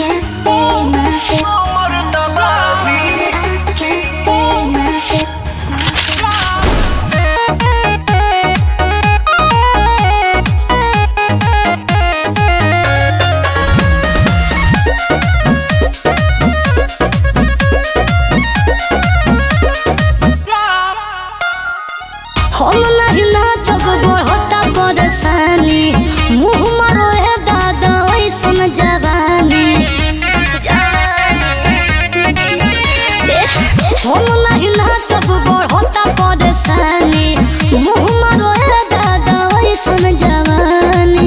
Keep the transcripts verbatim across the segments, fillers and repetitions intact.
can't stay my feet. I can't stay my feet. हम नहीं नाचब बढ़ता परेशानी मुँह मारो है दादा ऐसन जवानी हम नहीं नाचब बढ़ता परेशानी मुँह मारो है दादा ऐसन जवानी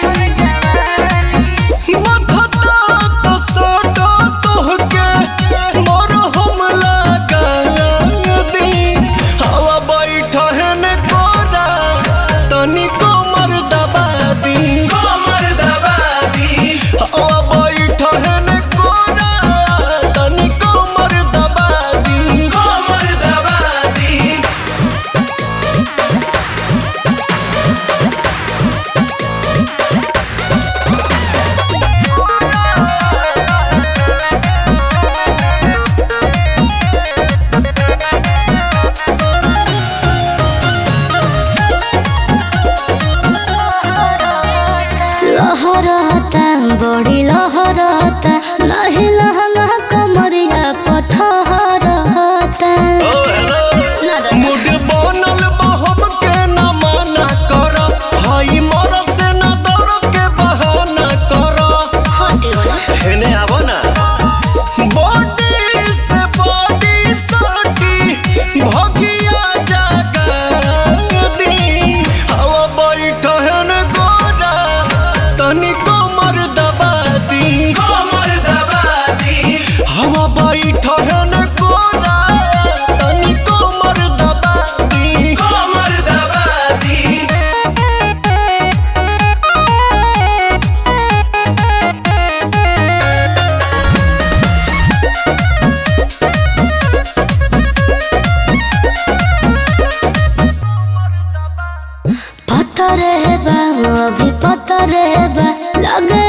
लहरता बड़ी लहरता नहीं लहंगा कमरिया पठहरता मुड बनल बहब के न माना कर हई मरद से न दर्द के बहाना कर हेने आवो ना बॉडी से बॉडी सटी भगिया जागा दी हवा बैठ हेने गोरा तनी कमर दबा दी कमर दबा दी हवा बैठ हेने गोरा तनी कमर दबा दी कमर दबा दी पत्थर है बा अभी पत्थर है बा लगे